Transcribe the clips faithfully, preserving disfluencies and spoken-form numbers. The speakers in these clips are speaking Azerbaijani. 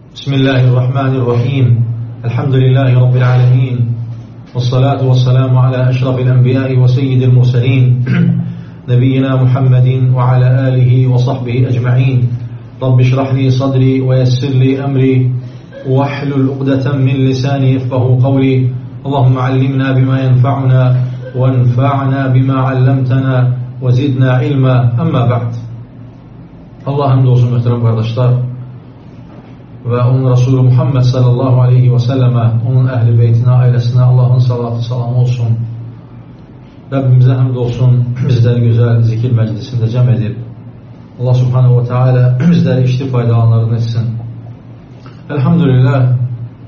Bismillahirrahmanirrahim. Elhamdülillahi Rabbil alemin. Vessalatu vesselamu ala eşrafil enbiyai ve seyyidil murselin. Nebiyyina Muhammedin ve ala alihi ve sahbihi ecma'in. Rabbi şrahli sadri ve yessirli emri ve ahlul uqdeten min lisani yefkahu kavli. Allahümme allimna bima yenfa'una ve enfa'na bima allamtana ve zidna ilma. Amma ba'd. Allah hamdolsun muhterem kardeşler. Ve onun Resulü Muhammed sallallahu aleyhi ve selleme, onun ehli beytine, ailesine Allah'ın salatı salamı olsun. Rabbimize hamdolsun, bizleri güzel zikir meclisinde cem edip Allah subhanehu ve teala bizleri içti faydalanlarını etsin. Elhamdülillah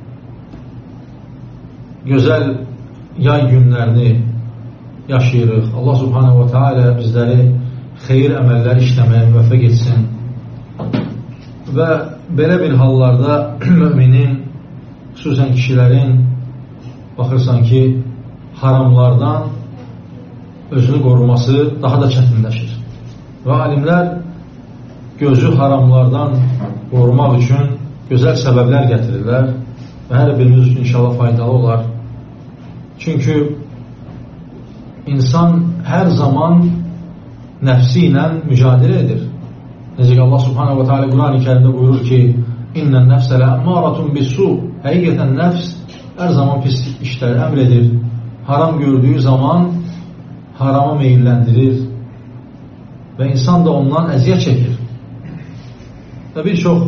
güzel yay günlerini yaşayırıq. Allah subhanehu ve teala bizleri xeyir əməllər işləməyə müvəffəq etsin. Və belə bir hallarda müminin, xüsusən kişilərin baxırsan ki, haramlardan özünü qoruması daha da çətinləşir. Və alimlər gözü haramlardan qorumaq üçün gözəl səbəblər gətirirlər və hər birimiz üçün inşallah faydalı olar. Çünki insan hər zaman nəfsi ilə mücadilə edir. Necə ki Allah subhanahu wa ta'ala Quran-ı Kərimdə buyurur ki, İnnən nəfsə lə'əmmaratun bis-su. Həqiqətən nəfs hər zaman pis işlər əmr edir. Haram gördüyü zaman harama meyilləndirir və insan da ondan əziyyət çəkir. Və bir çox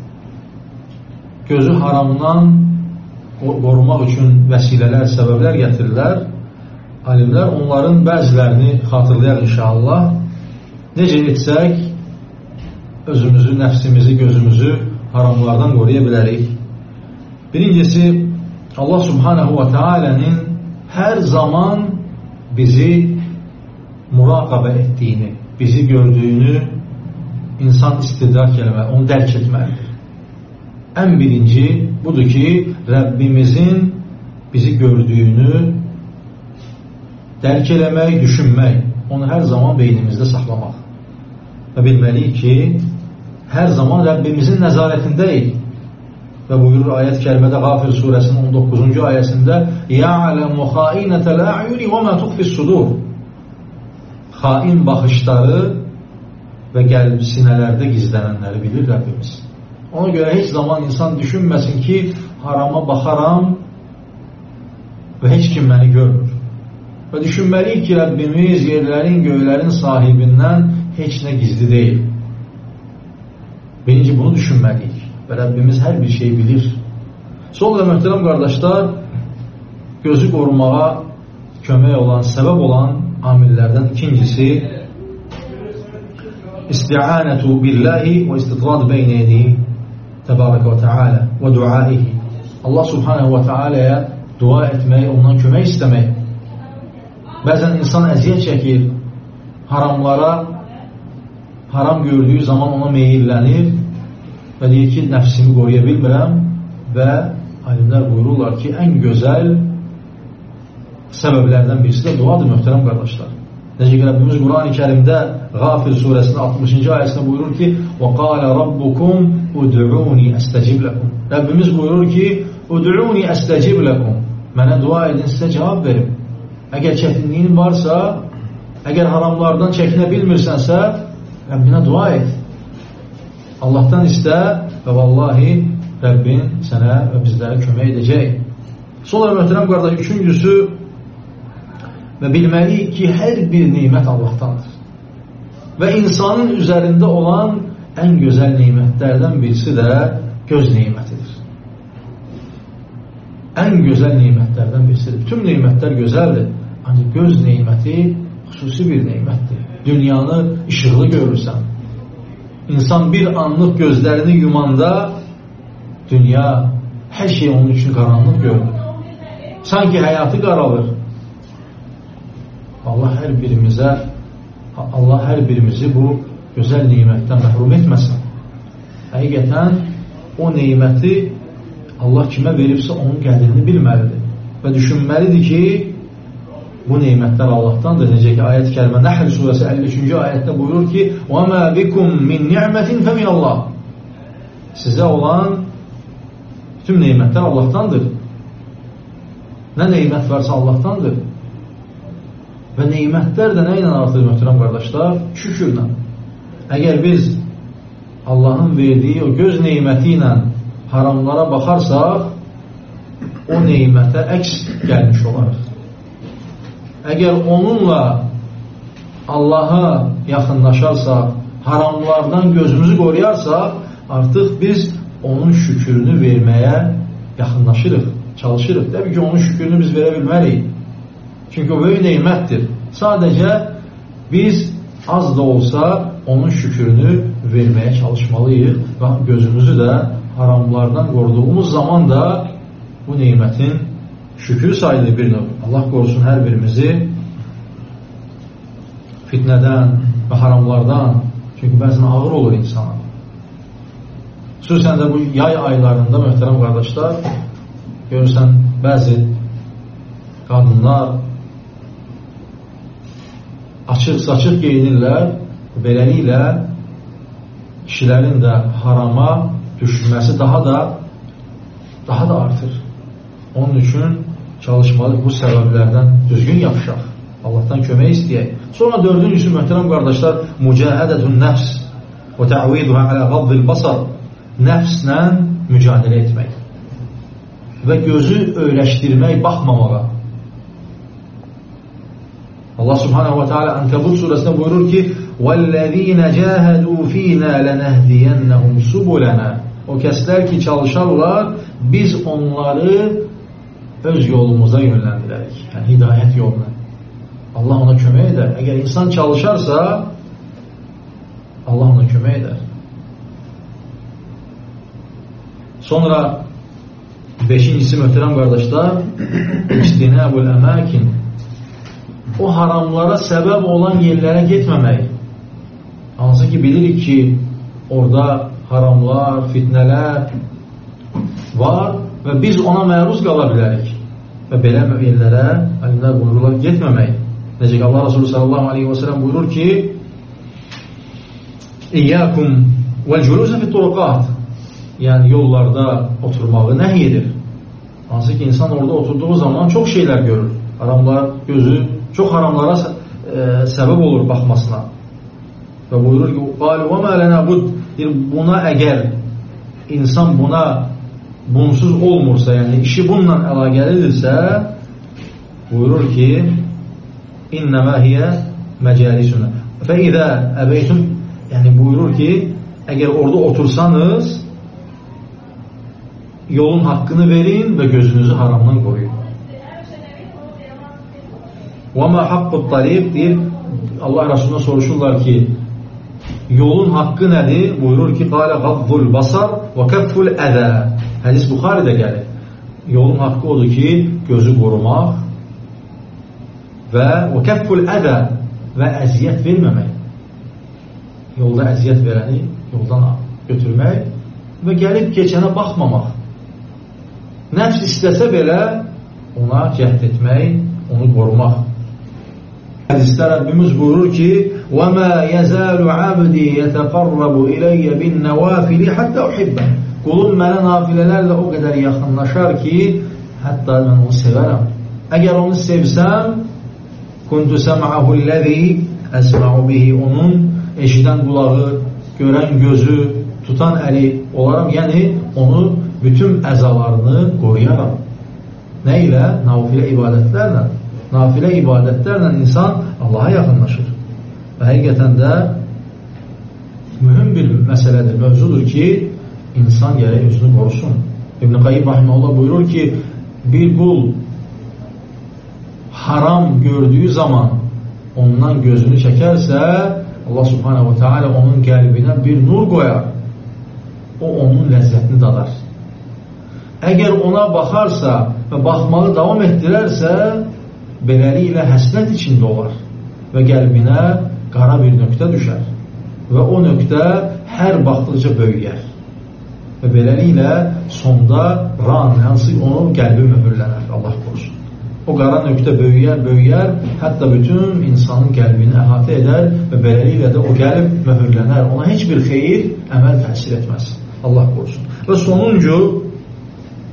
gözü haramdan qorumaq üçün vəsilələr, səbəblər gətirirlər. Alimlər onların bəzilərini xatırlayar inşallah. Necə etsək özümüzü, nəfsimizi, gözümüzü haramlardan qoruya bilərik. Birincisi, Allah subhanahu wa ta'ala'nın hər zaman bizi muraqabə etdiyini, bizi gördüyünü insan istidrak eləməli, onu dərk etməlidir. Ən birinci budur ki, Rəbbimizin bizi gördüyünü dərk eləmək, düşünmək, onu hər zaman beynimizdə saxlamaq. Və bilməliyik ki, hər zaman Rəbbimizin nəzarətindəyik. Və buyurur ayət-i kərimədə Qafir surəsinin on doqquzuncu ayəsində يَعْلَمُ خَائِنَةَ الْأَعْيُنِ وَمَا تُخْفِ الصُّدُورِ. Xain baxışları və qəlb sinələrdə gizlənənləri bilir Rəbbimiz. Ona görə heç zaman insan düşünməsin ki, harama baxaram və heç kim məni görmür. Və düşünməliyik ki, Rəbbimiz yerlərin, göylərin sahibindən heç nə gizli deyil. Birinci bunu düşünməliyik və Rəbbimiz hər bir şeyi bilir. Sonra möhtərəm qardaşlar, gözü qorumağa kömək olan, səbəb olan amillərdən ikincisi isti'anətu billahi və istitrad beynə yedihi təbarəkə və teala və duaihi. Allah subhanahu və teala'ya dua etmək, ondan kömək istəmək. Bəzən insan əziyyət çəkir, haramlara, haram gördüyü zaman ona meyillənir və deyir ki, nəfsimi qoruya bilmirəm və alimlər buyururlar ki, ən gözəl səbəblərdən birisi də duadır, möhtərəm qardaşlar. Necə ki, Rəbbimiz Quran-ı Kərimdə Qafir surəsinin altmışıncı ayəsində buyurur ki, وَقَالَ رَبُّكُمْ اُدْعُونِ أَسْتَجِبْ لَكُمْ. Rəbbimiz buyurur ki, اُدْعُونِ أَسْتَجِبْ لَكُمْ. Mənə dua edin, sizə cavab verim. Əgər çətinliyin varsa, əgər haramlardan çəkinə bilmirsənsə, Rəbbinə dua et. Allahdan istə və vallahi Rəbbin sənə və bizlərə kömək edəcək. Sonra möhtərəm qardaş, üçüncüsü və bilməliyik ki, hər bir neymət Allahdandır. Və insanın üzərində olan ən gözəl neymətlərdən birisi də göz neymətidir. Ən gözəl neymətlərdən birisidir. Bütün neymətlər gözəldir. Ancaq göz neyməti xüsusi bir neymətdir. Dünyanı işıqlı görürsən. İnsan bir anlıq gözlərini yumanda dünya, hər şey onun üçün qaranlıq görür. Sanki həyatı qaralır. Allah hər birimizə Allah hər birimizi bu gözəl neymətdən məhrum etməsin. Həqiqətən o neyməti Allah kimə veribsə onun qədrini bilməlidir. Və düşünməlidir ki, bu neymətlər Allahdandır. Necə ki, ayət-i kərimə Nəhl surəsi əlli üçüncü ayətdə buyurur ki: "Və mə bikum min ni'mətin fəmin Allah." Sizə olan Tüm neymətlər Allahdandır. Nə neymət varsa Allahdandır. Və neymətlər də nə ilə artır möhtərəm qardaşlar? Şükürlə. Əgər biz Allahın verdiyi o göz neyməti ilə haramlara baxarsaq, o neymətə əks gəlmiş olarıq. Əgər onunla Allaha yaxınlaşarsaq, haramlardan gözümüzü qoruyarsaq, artıq biz onun şükrünü verməyə yaxınlaşırıq, çalışırıq. Təbii ki, onun şükrünü biz verə bilmərik. Çünki o böyük neymətdir. Sadəcə biz az da olsa onun şükrünü verməyə çalışmalıyıq və gözümüzü də haramlardan qoruduğumuz zaman da bu neymətin şükür sayılır bir növ. Allah qorusun hər birimizi fitnədən və haramlardan. Çünki bəzən ağır olur insana. Xüsusən də bu yay aylarında möhtərəm qardaşlar, görürsən bəzi qadınlar açıq-saçıq geyinirlər, beləliklə kişilərin də harama düşməsi daha da daha da artır. Onun üçün çalışmalıyıq bu səbəblərdən düzgün yapışaq. Allahdan kömək istəyək. Sonra dördüncüsü möhtərəm qardaşlar, mücahədətun nəfs və tə'viduha alə qaddil basar. Nəfslə mücadilə etmək və gözü öyrəşdirmək, baxmamağa. Allah subhanahu wa ta'ala Ankabut surəsində buyurur ki وَالَّذ۪ينَ جَاهَدُوا ف۪ينَا لَنَهْدِيَنَّهُمْ سُبُلَنَا. O kəslər ki çalışarlar, biz onları öz yolumuza yönləndirərik. Yəni hidayət yoluna. Allah ona kömək edər. Əgər insan çalışarsa, Allah ona kömək edər. Sonra beşincisi möhtərəm qardaşlar, İctinəbul əməkin. O haramlara səbəb olan yerlərə getməmək. Hansı ki bilirik ki orada haramlar, fitnələr var və biz ona məruz qala bilərik. Və belə yerlərə alimlər buyururlar getməmək. Necə ki Allah Resulü sallallahu aleyhi və sələm buyurur ki İyyəkum vəl-culusə fit-turuqat. Yəni yollarda oturmağı nəhy edir. Hansı ki insan orada oturduğu zaman çox şeylər görür. Haramlar, gözü çox haramlara e, səbəb olur baxmasına. Və buyurur ki qalu və mə lənə bud. Buna əgər insan buna bunsuz olmursa, yəni işi bununla əlaqəlidirsə, buyurur ki innəmə hiyə məcəlisünə fə idə əbeytüm, yəni buyurur ki əgər orada otursanız yolun haqqını verin və gözünüzü haramdan qoruyun. Və mə haqqut tariq deyir, Allah Resulü'na soruşurlar ki yolun haqqı nədir? Buyurur ki qalə qaddul basar və kəfful ədə. Hədis Buxaridə gəlir. Yolun haqqı odur ki gözü qorumaq və və kəfful ədə və əziyyət verməmək. Yolda əziyyət verəni yoldan götürmək və gəlib keçənə baxmamaq. Nəfs istəsə belə ona cəhd etmək, onu qorumaq. Hədisdə Rəbbimiz buyurur ki وَمَا يَزَالُ عَبْدِي يَتَقَرَّبُ إِلَيَّ بِالنَّوَافِلِ حَتَّى أُحِبَّهُ. Qulum mənə nafilələrlə o qədər yaxınlaşar ki hətta mən onu sevərəm. Əgər onu sevsəm kuntu səm'ahu ləzi əsma'u bihi, onun eşidən qulağı, görən gözü, tutan əli olaram. Yəni onu bütün əzalarını qoruyaram. Nə ilə? Nafilə ibadətlərlə. Nafilə ibadətlərlə insan Allaha yaxınlaşır. Və həqiqətən də mühüm bir məsələdir, mövzudur ki insan gərək özünü qorusun. İbn-i Qayyim rahimehullah buyurur ki bir qul haram gördüyü zaman ondan gözünü çəkərsə Allah subhanahu wa ta'ala onun qəlbinə bir nur qoyar. O onun ləzzətini dadar. Əgər ona baxarsa və baxmağı davam etdirərsə beləliklə həsrət içində olar və qəlbinə qara bir nöqtə düşər və o nöqtə hər baxdıqca böyüyər və beləliklə sonda ran, hansı onun qəlbi möhürlənər, Allah qorusun. O qara nöqtə böyüyər, böyüyər, hətta bütün insanın qəlbini əhatə edər və beləliklə də o qəlb möhürlənər. Ona heç bir xeyir, əməl təsir etməz. Allah qorusun. Və sonuncu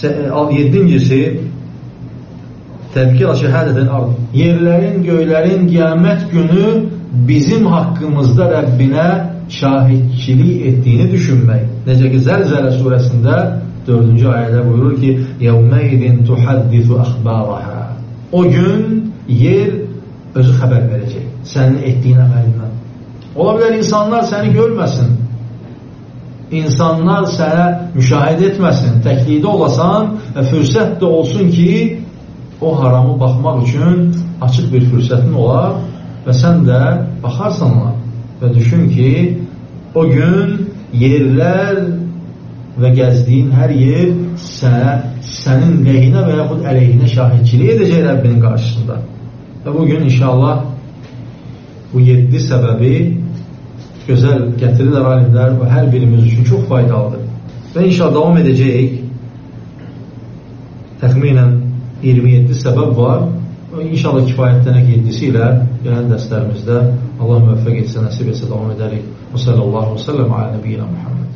Yedincisi, təzkirə şəhədətin ard. Yerlərin, göylərin qiyamət günü bizim haqqımızda Rəbbinə şahidçilik etdiyini düşünmək. Necə ki, Zəlzələ surəsində dördüncü ayədə buyurur ki, يَوْمَيْدٍ تُحَدِّثُ أَخْبَارَهَا. O gün yer özü xəbər verəcək sənin etdiyin əməlindən. Ola bilər insanlar səni görməsin, insanlar sənə müşahidə etməsin, təklikdə olasan və fürsət də olsun ki, o haramı baxmaq üçün açıq bir fürsətin olar və sən də baxarsan ona və düşün ki, o gün yerlər və gəzdiyin hər yer sənə, sənin lehine və yaxud əleyhinə şahidçilik edəcək Rəbbinin qarşısında. Və bugün inşallah bu yeddi səbəbi gözəl gətirirlər alimlər və hər birimiz üçün çox faydalıdır. Və inşallah davam edəcəyik. Təxminən iyirmi yeddi səbəb var. Və inşallah kifayətlənək yeddisi ilə gələn dərslərimizdə Allah müvəffəq etsə, nəsib etsə davam edərik. Və sallallahu aleyhi və səlləm alə nəbiyyina Muhammed.